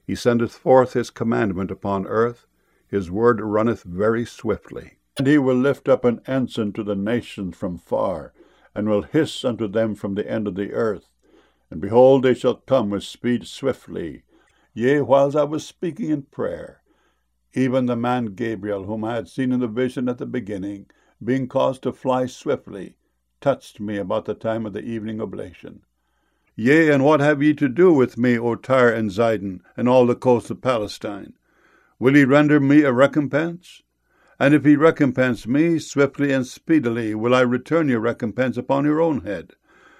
He sendeth forth his commandment upon earth. His word runneth very swiftly. And he will lift up an ensign to the nations from far, and will hiss unto them from the end of the earth. And behold, they shall come with speed swiftly. Yea, whiles I was speaking in prayer, even the man Gabriel, whom I had seen in the vision at the beginning, being caused to fly swiftly, touched me about the time of the evening oblation. Yea, and what have ye to do with me, O Tyre and Zidon, and all the coast of Palestine? Will ye render me a recompense? And if ye recompense me, swiftly and speedily will I return your recompense upon your own head.